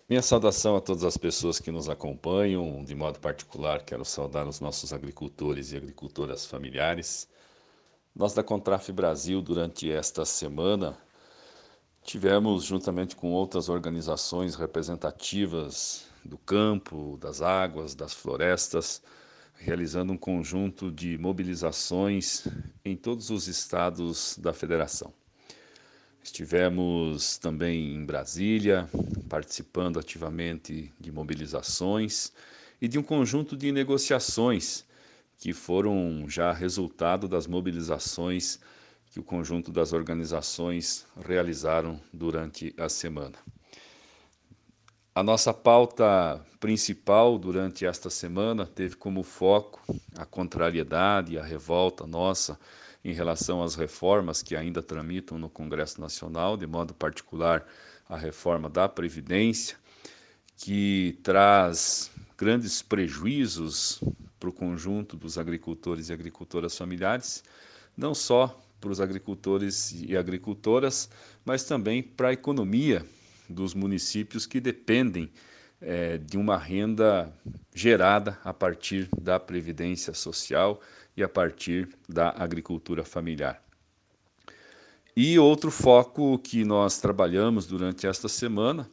Minha saudação a todas as pessoas que nos acompanham. De modo particular, quero saudar os nossos agricultores e agricultoras familiares. Nós da Contraf Brasil, durante esta semana, tivemos, juntamente com outras organizações representativas do campo, das águas, das florestas, realizando um conjunto de mobilizações em todos os estados da federação. Estivemos também em Brasília, participando ativamente de mobilizações e de um conjunto de negociações que foram já resultado das mobilizações que o conjunto das organizações realizaram durante a semana. A nossa pauta principal durante esta semana teve como foco a contrariedade e a revolta nossa em relação às reformas que ainda tramitam no Congresso Nacional, de modo particular a reforma da Previdência, que traz grandes prejuízos para o conjunto dos agricultores e agricultoras familiares, não só para os agricultores e agricultoras, mas também para a economia dos municípios que dependem de uma renda gerada a partir da previdência social e a partir da agricultura familiar. E outro foco que nós trabalhamos durante esta semana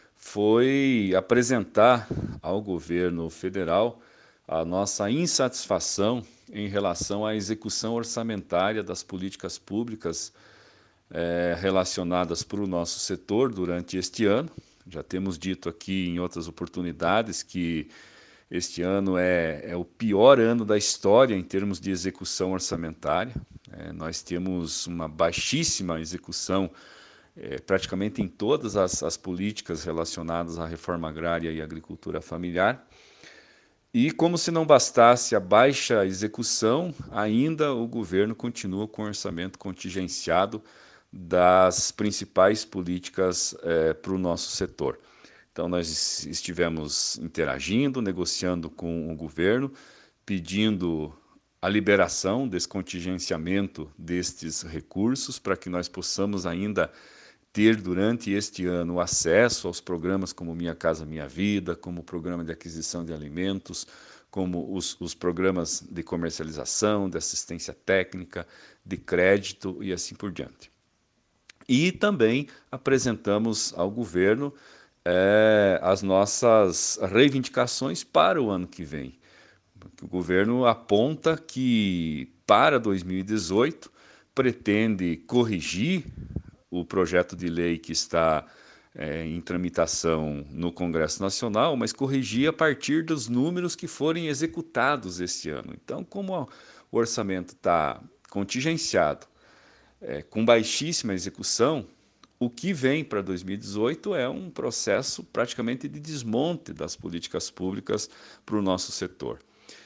foi apresentar ao governo federal a nossa insatisfação em relação à execução orçamentária das políticas públicas relacionadas para o nosso setor durante este ano. Já temos dito aqui em outras oportunidades que este ano é o pior ano da história em termos de execução orçamentária. Nós temos uma baixíssima execução praticamente em todas as políticas relacionadas à reforma agrária e agricultura familiar. E como se não bastasse a baixa execução, ainda o governo continua com o orçamento contingenciado das principais políticas para o nosso setor. Então, nós estivemos interagindo, negociando com o governo, pedindo a liberação desse contingenciamento destes recursos para que nós possamos ainda ter durante este ano acesso aos programas como Minha Casa Minha Vida, como o programa de aquisição de alimentos, como os programas de comercialização, de assistência técnica, de crédito e assim por diante. E também apresentamos ao governo as nossas reivindicações para o ano que vem. O governo aponta que para 2018 pretende corrigir o projeto de lei que está em tramitação no Congresso Nacional, mas corrigir a partir dos números que forem executados este ano. Então, como o orçamento está contingenciado, com baixíssima execução, o que vem para 2018 é um processo praticamente de desmonte das políticas públicas para o nosso setor.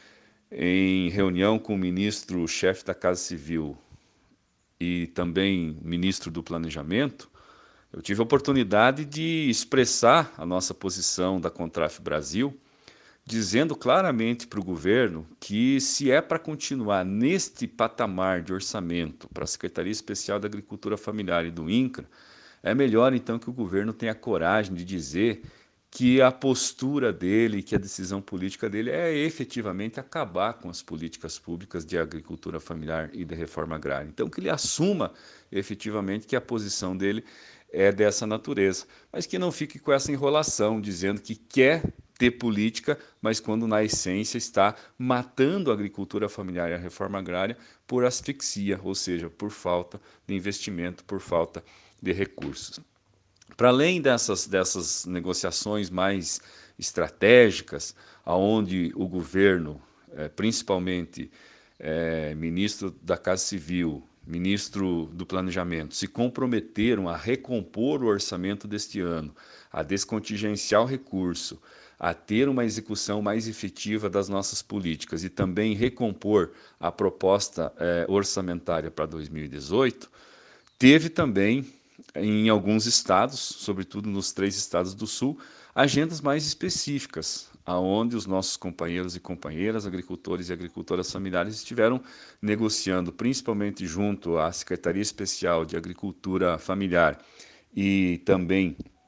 Em reunião com o ministro-chefe da Casa Civil e também ministro do Planejamento, eu tive a oportunidade de expressar a nossa posição da Contraf Brasil, dizendo claramente para o governo que se é para continuar neste patamar de orçamento para a Secretaria Especial da Agricultura Familiar e do INCRA, é melhor então que o governo tenha coragem de dizer que a postura dele, que a decisão política dele é efetivamente acabar com as políticas públicas de agricultura familiar e de reforma agrária. Então, que ele assuma efetivamente que a posição dele é dessa natureza, mas que não fique com essa enrolação, dizendo que quer ter política, mas quando na essência está matando a agricultura familiar e a reforma agrária por asfixia, ou seja, por falta de investimento, por falta de recursos. Para além dessas negociações mais estratégicas, aonde o governo, principalmente ministro da Casa Civil, ministro do Planejamento, se comprometeram a recompor o orçamento deste ano, a descontingenciar o recurso, a ter uma execução mais efetiva das nossas políticas e também recompor a proposta orçamentária para 2018, teve também em alguns estados, sobretudo nos 3 estados do Sul, agendas mais específicas, aonde os nossos companheiros e companheiras, agricultores e agricultoras familiares estiveram negociando, principalmente junto à Secretaria Especial de Agricultura Familiar e também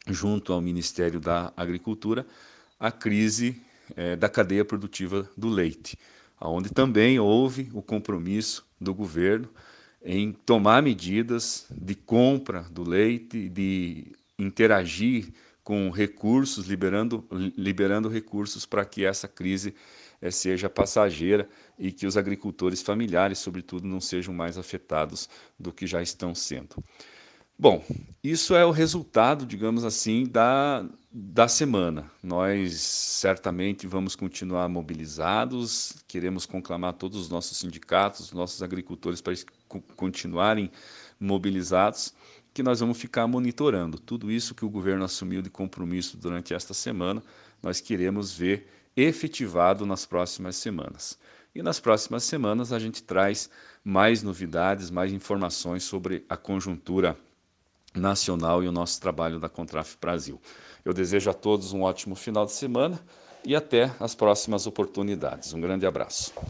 junto ao Ministério da Agricultura, a crise da cadeia produtiva do leite, onde também houve o compromisso do governo em tomar medidas de compra do leite, de interagir com recursos, liberando recursos para que essa crise seja passageira e que os agricultores familiares, sobretudo, não sejam mais afetados do que já estão sendo. Bom, isso é o resultado, digamos assim, da semana. Nós certamente vamos continuar mobilizados, queremos conclamar todos os nossos sindicatos, nossos agricultores para continuarem mobilizados, que nós vamos ficar monitorando. Tudo isso que o governo assumiu de compromisso durante esta semana, nós queremos ver efetivado nas próximas semanas. E nas próximas semanas a gente traz mais novidades, mais informações sobre a conjuntura nacional e o nosso trabalho da Contraf Brasil. Eu desejo a todos um ótimo final de semana e até as próximas oportunidades. Um grande abraço.